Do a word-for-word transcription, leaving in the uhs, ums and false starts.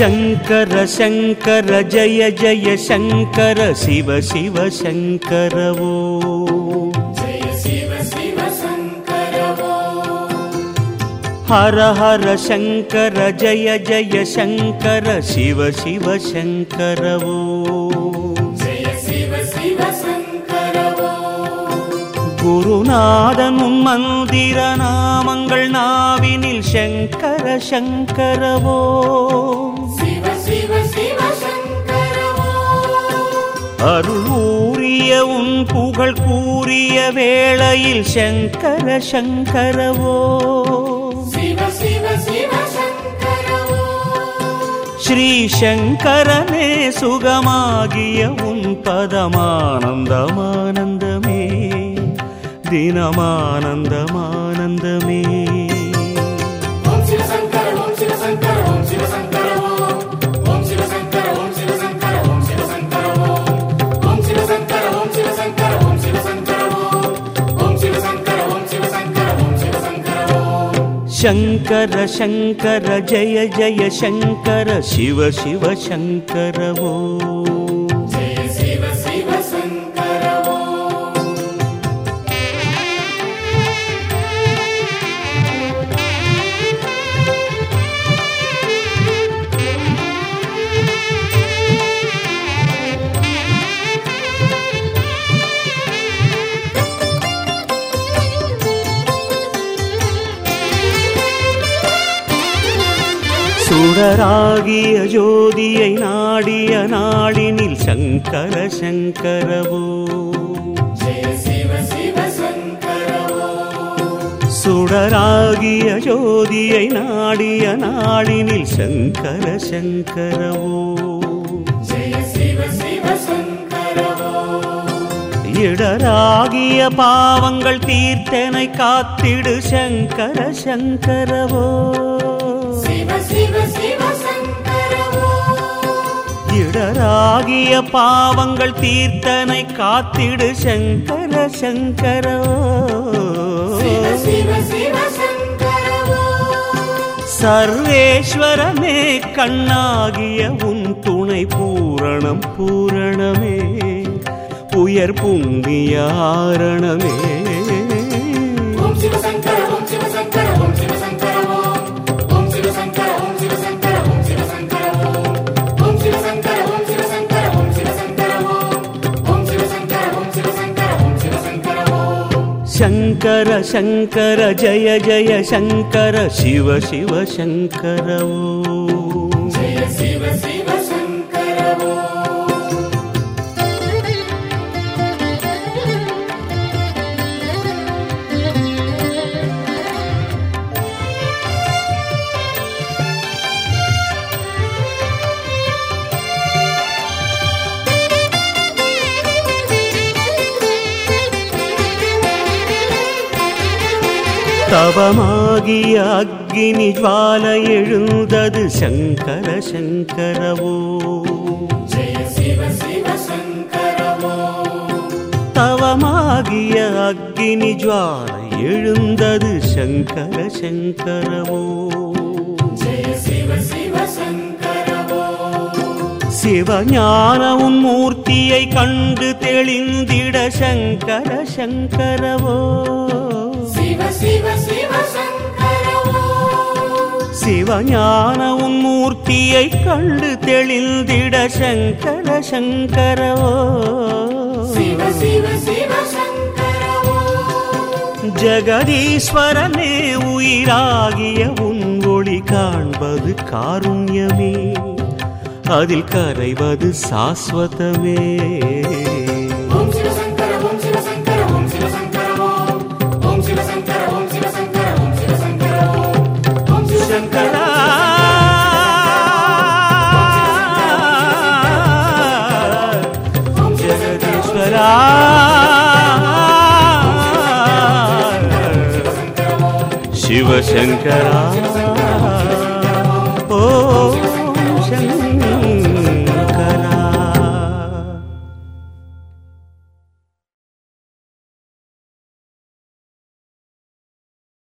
शंकर शंकर जय जय शंकर शिव शिव शंकर वो जय शिव शिव शंकर वो हर हर शंकर जय जय शंकर शिव शिव शंकर वो जय शिव शिव शंकर वो गुरुनाथन उन मंदिर नामंगल नाविनिल शंकर शंकर वो शिव शिव शिव शंकर वो अरुள் ஊரிய உன் புகழ் கூறிய வேளையில் शंकर शंकर वो शिव शिव शिव शंकर वो श्री शंकरने सुगमागिय उन पदमानंदमानंदमे दिनमानंदमानंदमे ओम शिव शंकर ओम शिव शंकर ओम शिव शंकर ओम शिव शंकर ओम शिव शंकर ओम शिव शंकर ओम शिव शंकर ओम शिव शंकर ओम शिव शंकर ओम शिव शंकर ओम शिव शंकर ओम शिव शंकर शंकर शंकर जय जय शंकर शिव शिव शंकर वो जय शिव शिव शंकर वो சுடராகிய ஜோதியை நாடிய நாடினில் शंकर शंकर वो जय शिव शिव शंकर वो சுடராகிய ஜோதியை நாடிய நாடினில் शंकर शंकर वो जय शिव शिव शंकर वो இடராகிய பாவங்கள் தீர்த்தனை காத்திடு शंकर शंकर वो शिव शिव शिव शंकर वो இடராகிய பாவங்கள் தீர்த்தனை காத்திடு शंकर शंकर वो शिव शिव शिव शंकर वो சர்வேஸ்வரனே கண்ணாகிய உன் துணை பூரணம் பூரணமே உயர் புண்ணிய ஆரணமே ओम शिव शंकर ओम शिव शंकर ओम शिव शंकर ओम शिव शंकर ओम शिव शंकर ओम शिव शंकर ओम शिव शंकर ओम शिव शंकर ओम शिव शंकर ओम शिव शंकर ओम शिव शंकर ओम शिव शंकर शंकर शंकर जय जय शंकर शिव शिव शंकर वो जय शिव शिव शंकर वो தவமாகிய அக்னி ஜ்வாலை எழுந்தது शंकर शंकर वो जय शिव शिव शंकर वो தவமாகிய அக்னி ஜ்வாலை எழுந்தது शंकर शंकर वो जय शिव शिव शंकर वो சிவஞான உன் மூர்த்தியை கண்டு தெளிந்திட शंकर शंकर वो शिव शिव शिव शंकर वो சிவஞான உன் மூர்த்தியை கண்டு தெளிந்திட शंकर शंकर वो शिव शिव शिव शंकर वो ஜகதீஸ்வரனே உயிராகிய உன் ஒளி காண்பது காருண்யமே அதில் கரைவது சாஸ்வதமே ओम शिव शंकर ओम शिव शंकर ओम शिव शंकर ओम शिव शंकर ओम शिव शंकर ओम शिव शंकर ओम शिव शंकर जगदीश्वरा शिव शंकरा